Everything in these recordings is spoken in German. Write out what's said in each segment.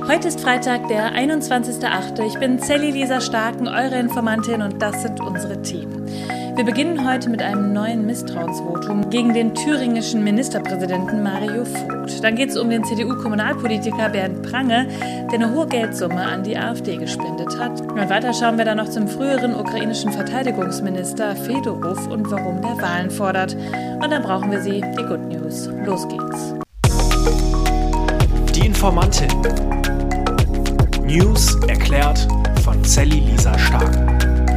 Heute ist Freitag, der 21.08. Ich bin Sally Lisa Starken, eure Informantin, und das sind unsere Themen. Wir beginnen heute mit einem neuen Misstrauensvotum gegen den thüringischen Ministerpräsidenten Mario Vogt. Dann geht es um den CDU-Kommunalpolitiker Bernd Prange, der eine hohe Geldsumme an die AfD gespendet hat. Und weiter schauen wir dann noch zum früheren ukrainischen Verteidigungsminister Fedorov und warum der Wahlen fordert. Und dann brauchen wir sie, die Good News. Los geht's. Die Informantin. News erklärt von Sally Lisa Starken.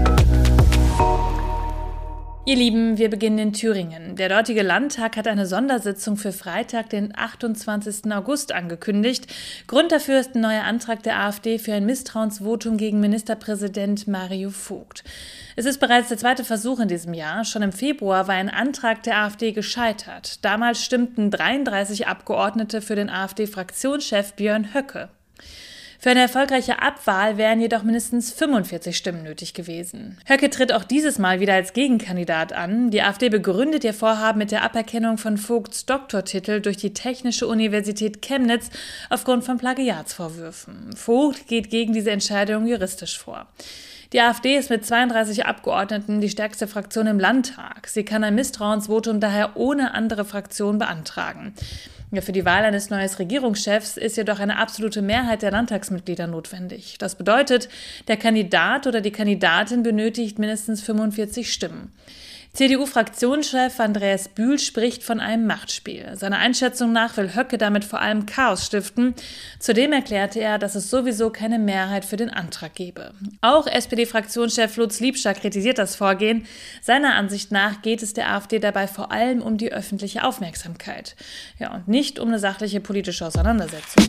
Ihr Lieben, wir beginnen in Thüringen. Der dortige Landtag hat eine Sondersitzung für Freitag, den 28. August angekündigt. Grund dafür ist ein neuer Antrag der AfD für ein Misstrauensvotum gegen Ministerpräsident Mario Vogt. Es ist bereits der zweite Versuch in diesem Jahr. Schon im Februar war ein Antrag der AfD gescheitert. Damals stimmten 33 Abgeordnete für den AfD-Fraktionschef Björn Höcke. Für eine erfolgreiche Abwahl wären jedoch mindestens 45 Stimmen nötig gewesen. Höcke tritt auch dieses Mal wieder als Gegenkandidat an. Die AfD begründet ihr Vorhaben mit der Aberkennung von Vogts Doktortitel durch die Technische Universität Chemnitz aufgrund von Plagiatsvorwürfen. Vogt geht gegen diese Entscheidung juristisch vor. Die AfD ist mit 32 Abgeordneten die stärkste Fraktion im Landtag. Sie kann ein Misstrauensvotum daher ohne andere Fraktion beantragen. Für die Wahl eines neuen Regierungschefs ist jedoch eine absolute Mehrheit der Landtagsmitglieder notwendig. Das bedeutet, der Kandidat oder die Kandidatin benötigt mindestens 45 Stimmen. CDU-Fraktionschef Andreas Bühl spricht von einem Machtspiel. Seiner Einschätzung nach will Höcke damit vor allem Chaos stiften. Zudem erklärte er, dass es sowieso keine Mehrheit für den Antrag gebe. Auch SPD-Fraktionschef Lutz Liebscher kritisiert das Vorgehen. Seiner Ansicht nach geht es der AfD dabei vor allem um die öffentliche Aufmerksamkeit. Und nicht um eine sachliche politische Auseinandersetzung.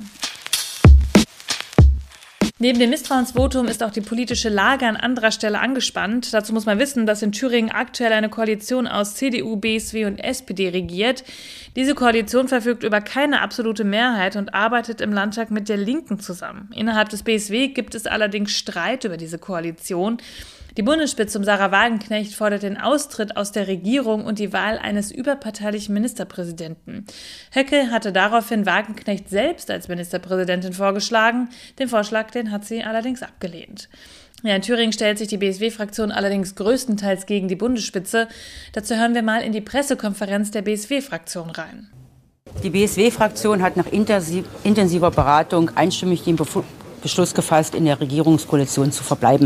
Neben dem Misstrauensvotum ist auch die politische Lage an anderer Stelle angespannt. Dazu muss man wissen, dass in Thüringen aktuell eine Koalition aus CDU, BSW und SPD regiert. Diese Koalition verfügt über keine absolute Mehrheit und arbeitet im Landtag mit der Linken zusammen. Innerhalb des BSW gibt es allerdings Streit über diese Koalition. Die Bundesspitze um Sarah Wagenknecht fordert den Austritt aus der Regierung und die Wahl eines überparteilichen Ministerpräsidenten. Höcke hatte daraufhin Wagenknecht selbst als Ministerpräsidentin vorgeschlagen. Den Vorschlag, den hat sie allerdings abgelehnt. In Thüringen stellt sich die BSW-Fraktion allerdings größtenteils gegen die Bundesspitze. Dazu hören wir mal in die Pressekonferenz der BSW-Fraktion rein. Die BSW-Fraktion hat nach intensiver Beratung einstimmig den Beschluss gefasst, in der Regierungskoalition zu verbleiben.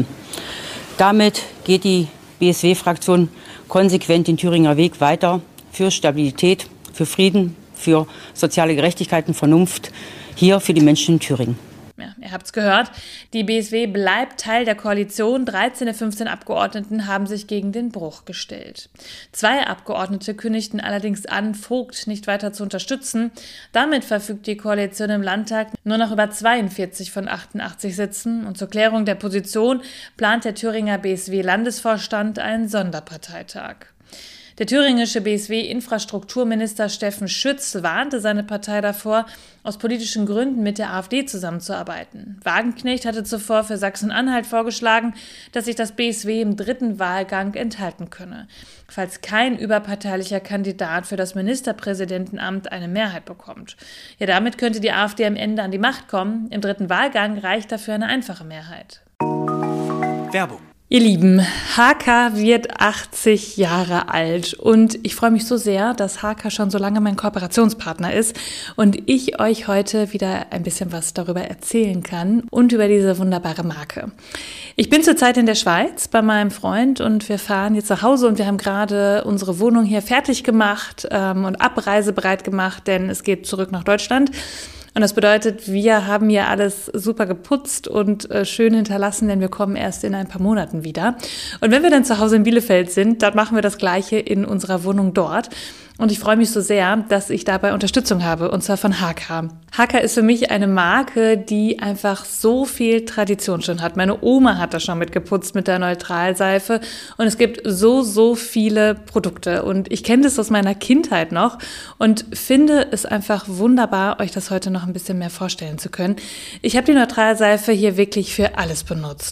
Damit geht die BSW-Fraktion konsequent den Thüringer Weg weiter für Stabilität, für Frieden, für soziale Gerechtigkeit und Vernunft hier für die Menschen in Thüringen. Ja, ihr habt's gehört, die BSW bleibt Teil der Koalition. 13 der 15 Abgeordneten haben sich gegen den Bruch gestellt. 2 Abgeordnete kündigten allerdings an, Vogt nicht weiter zu unterstützen. Damit verfügt die Koalition im Landtag nur noch über 42 von 88 Sitzen. Und zur Klärung der Position plant der Thüringer BSW-Landesvorstand einen Sonderparteitag. Der thüringische BSW-Infrastrukturminister Steffen Schütz warnte seine Partei davor, aus politischen Gründen mit der AfD zusammenzuarbeiten. Wagenknecht hatte zuvor für Sachsen-Anhalt vorgeschlagen, dass sich das BSW im 3. Wahlgang enthalten könne, falls kein überparteilicher Kandidat für das Ministerpräsidentenamt eine Mehrheit bekommt. Damit könnte die AfD am Ende an die Macht kommen. Im 3. Wahlgang reicht dafür eine einfache Mehrheit. Werbung. Ihr Lieben, HK wird 80 Jahre alt und ich freue mich so sehr, dass HK schon so lange mein Kooperationspartner ist und ich euch heute wieder ein bisschen was darüber erzählen kann und über diese wunderbare Marke. Ich bin zurzeit in der Schweiz bei meinem Freund und wir fahren jetzt nach Hause und wir haben gerade unsere Wohnung hier fertig gemacht und abreisebereit gemacht, denn es geht zurück nach Deutschland. Und das bedeutet, wir haben hier alles super geputzt und schön hinterlassen, denn wir kommen erst in ein paar Monaten wieder. Und wenn wir dann zu Hause in Bielefeld sind, dann machen wir das Gleiche in unserer Wohnung dort. Und ich freue mich so sehr, dass ich dabei Unterstützung habe, und zwar von HK. HK ist für mich eine Marke, die einfach so viel Tradition schon hat. Meine Oma hat das schon mitgeputzt mit der Neutralseife und es gibt so viele Produkte. Und ich kenne das aus meiner Kindheit noch und finde es einfach wunderbar, euch das heute noch ein bisschen mehr vorstellen zu können. Ich habe die Neutralseife hier wirklich für alles benutzt.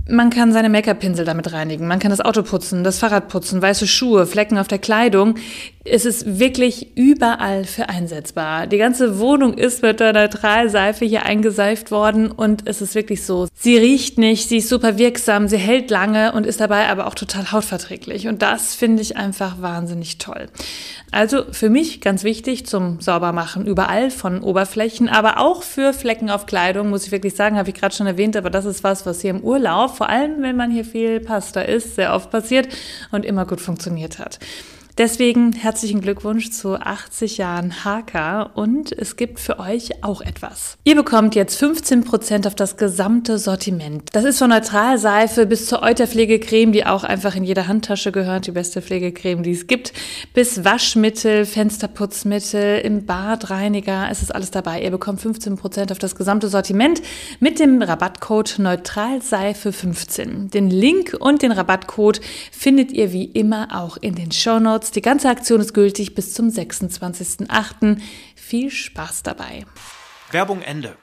Man kann seine Make-up-Pinsel damit reinigen, man kann das Auto putzen, das Fahrrad putzen, weiße Schuhe, Flecken auf der Kleidung. Es ist wirklich überall für einsetzbar. Die ganze Wohnung ist mit der Neutralseife hier eingeseift worden und es ist wirklich so. Sie riecht nicht, sie ist super wirksam, sie hält lange und ist dabei aber auch total hautverträglich. Und das finde ich einfach wahnsinnig toll. Also für mich ganz wichtig zum Saubermachen überall von Oberflächen, aber auch für Flecken auf Kleidung, muss ich wirklich sagen, habe ich gerade schon erwähnt, aber das ist was hier im Urlaub, vor allem wenn man hier viel Pasta isst, sehr oft passiert und immer gut funktioniert hat. Deswegen herzlichen Glückwunsch zu 80 Jahren HK und es gibt für euch auch etwas. Ihr bekommt jetzt 15% auf das gesamte Sortiment. Das ist von Neutralseife bis zur Euterpflegecreme, die auch einfach in jede Handtasche gehört, die beste Pflegecreme, die es gibt, bis Waschmittel, Fensterputzmittel, im Badreiniger, es ist alles dabei. Ihr bekommt 15% auf das gesamte Sortiment mit dem Rabattcode Neutralseife15. Den Link und den Rabattcode findet ihr wie immer auch in den Shownotes. Die ganze Aktion ist gültig bis zum 26.08. Viel Spaß dabei. Werbung Ende.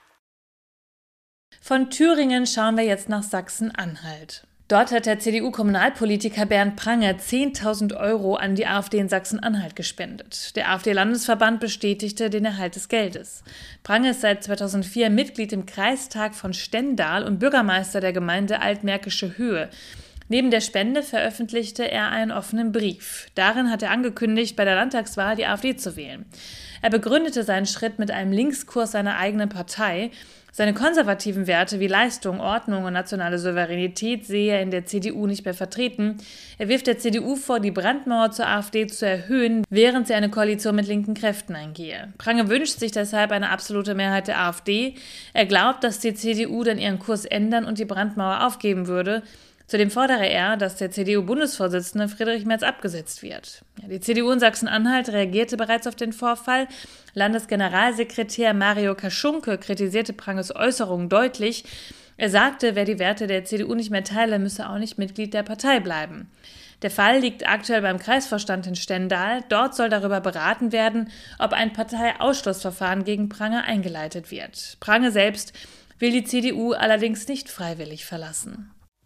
Von Thüringen schauen wir jetzt nach Sachsen-Anhalt. Dort hat der CDU-Kommunalpolitiker Bernd Prange 10.000 € an die AfD in Sachsen-Anhalt gespendet. Der AfD-Landesverband bestätigte den Erhalt des Geldes. Prange ist seit 2004 Mitglied im Kreistag von Stendal und Bürgermeister der Gemeinde Altmärkische Höhe. Neben der Spende veröffentlichte er einen offenen Brief. Darin hat er angekündigt, bei der Landtagswahl die AfD zu wählen. Er begründete seinen Schritt mit einem Linkskurs seiner eigenen Partei. Seine konservativen Werte wie Leistung, Ordnung und nationale Souveränität sehe er in der CDU nicht mehr vertreten. Er wirft der CDU vor, die Brandmauer zur AfD zu erhöhen, während sie eine Koalition mit linken Kräften eingehe. Prange wünscht sich deshalb eine absolute Mehrheit der AfD. Er glaubt, dass die CDU dann ihren Kurs ändern und die Brandmauer aufgeben würde. Zudem fordere er, dass der CDU-Bundesvorsitzende Friedrich Merz abgesetzt wird. Die CDU in Sachsen-Anhalt reagierte bereits auf den Vorfall. Landesgeneralsekretär Mario Kaschunke kritisierte Pranges Äußerungen deutlich. Er sagte, wer die Werte der CDU nicht mehr teile, müsse auch nicht Mitglied der Partei bleiben. Der Fall liegt aktuell beim Kreisvorstand in Stendal. Dort soll darüber beraten werden, ob ein Parteiausschlussverfahren gegen Prange eingeleitet wird. Prange selbst will die CDU allerdings nicht freiwillig verlassen.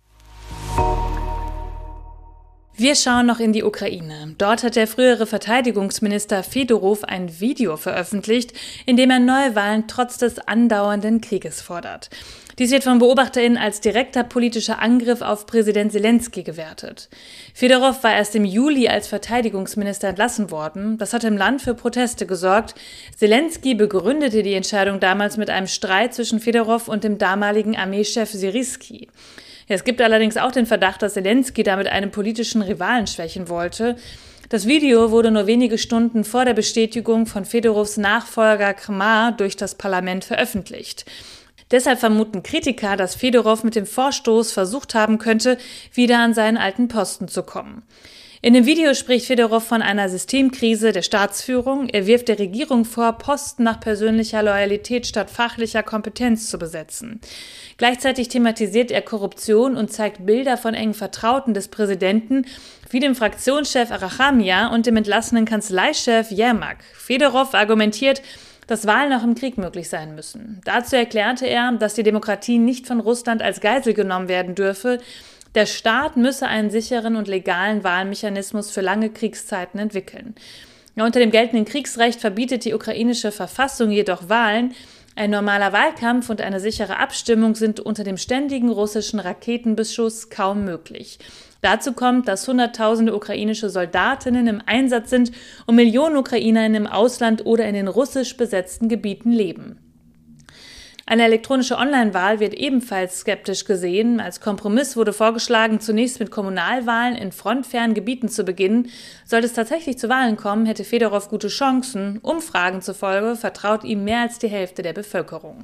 Wir schauen noch in die Ukraine. Dort hat der frühere Verteidigungsminister Fedorow ein Video veröffentlicht, in dem er neue Wahlen trotz des andauernden Krieges fordert. Dies wird von BeobachterInnen als direkter politischer Angriff auf Präsident Selenskyj gewertet. Fedorow war erst im Juli als Verteidigungsminister entlassen worden. Das hat im Land für Proteste gesorgt. Selenskyj begründete die Entscheidung damals mit einem Streit zwischen Fedorow und dem damaligen Armeechef Syrskij. Es gibt allerdings auch den Verdacht, dass Selenskyj damit einen politischen Rivalen schwächen wollte. Das Video wurde nur wenige Stunden vor der Bestätigung von Fedorows Nachfolger Kmar durch das Parlament veröffentlicht. Deshalb vermuten Kritiker, dass Fedorow mit dem Vorstoß versucht haben könnte, wieder an seinen alten Posten zu kommen. In dem Video spricht Fedorow von einer Systemkrise der Staatsführung. Er wirft der Regierung vor, Posten nach persönlicher Loyalität statt fachlicher Kompetenz zu besetzen. Gleichzeitig thematisiert er Korruption und zeigt Bilder von engen Vertrauten des Präsidenten, wie dem Fraktionschef Arachamia und dem entlassenen Kanzleichef Jermak. Fedorow argumentiert, dass Wahlen auch im Krieg möglich sein müssen. Dazu erklärte er, dass die Demokratie nicht von Russland als Geisel genommen werden dürfe. Der Staat müsse einen sicheren und legalen Wahlmechanismus für lange Kriegszeiten entwickeln. Unter dem geltenden Kriegsrecht verbietet die ukrainische Verfassung jedoch Wahlen. Ein normaler Wahlkampf und eine sichere Abstimmung sind unter dem ständigen russischen Raketenbeschuss kaum möglich. Dazu kommt, dass Hunderttausende ukrainische Soldatinnen im Einsatz sind und Millionen UkrainerInnen im Ausland oder in den russisch besetzten Gebieten leben. Eine elektronische Online-Wahl wird ebenfalls skeptisch gesehen. Als Kompromiss wurde vorgeschlagen, zunächst mit Kommunalwahlen in frontfernen Gebieten zu beginnen. Sollte es tatsächlich zu Wahlen kommen, hätte Fedorow gute Chancen. Umfragen zufolge vertraut ihm mehr als die Hälfte der Bevölkerung.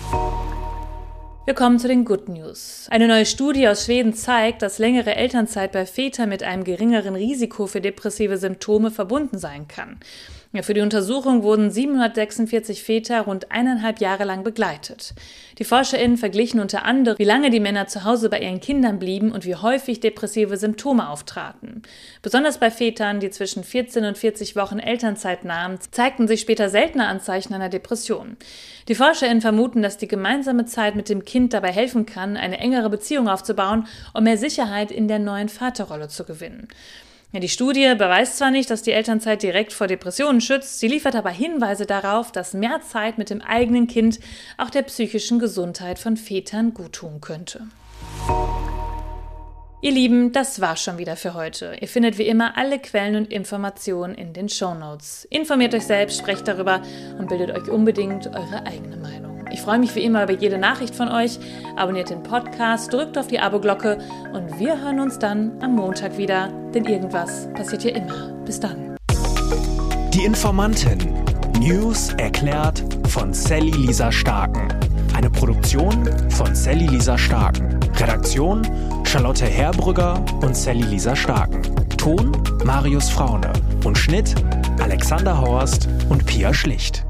Wir kommen zu den Good News. Eine neue Studie aus Schweden zeigt, dass längere Elternzeit bei Vätern mit einem geringeren Risiko für depressive Symptome verbunden sein kann. Für die Untersuchung wurden 746 Väter rund 1,5 Jahre lang begleitet. Die ForscherInnen verglichen unter anderem, wie lange die Männer zu Hause bei ihren Kindern blieben und wie häufig depressive Symptome auftraten. Besonders bei Vätern, die zwischen 14 und 40 Wochen Elternzeit nahmen, zeigten sich später seltener Anzeichen einer Depression. Die ForscherInnen vermuten, dass die gemeinsame Zeit mit dem Kind Kind dabei helfen kann, eine engere Beziehung aufzubauen und mehr Sicherheit in der neuen Vaterrolle zu gewinnen. Ja, die Studie beweist zwar nicht, dass die Elternzeit direkt vor Depressionen schützt, sie liefert aber Hinweise darauf, dass mehr Zeit mit dem eigenen Kind auch der psychischen Gesundheit von Vätern guttun könnte. Ihr Lieben, das war schon wieder für heute. Ihr findet wie immer alle Quellen und Informationen in den Shownotes. Informiert euch selbst, sprecht darüber und bildet euch unbedingt eure eigene Meinung. Ich freue mich wie immer über jede Nachricht von euch. Abonniert den Podcast, drückt auf die Abo-Glocke und wir hören uns dann am Montag wieder, denn irgendwas passiert ja immer. Bis dann. Die Informantin. News erklärt von Sally Lisa Starken. Eine Produktion von Sally Lisa Starken. Redaktion Charlotte Herbrügger und Sally Lisa Starken. Ton Marius Fraune und Schnitt Alexander Horst und Pia Schlicht.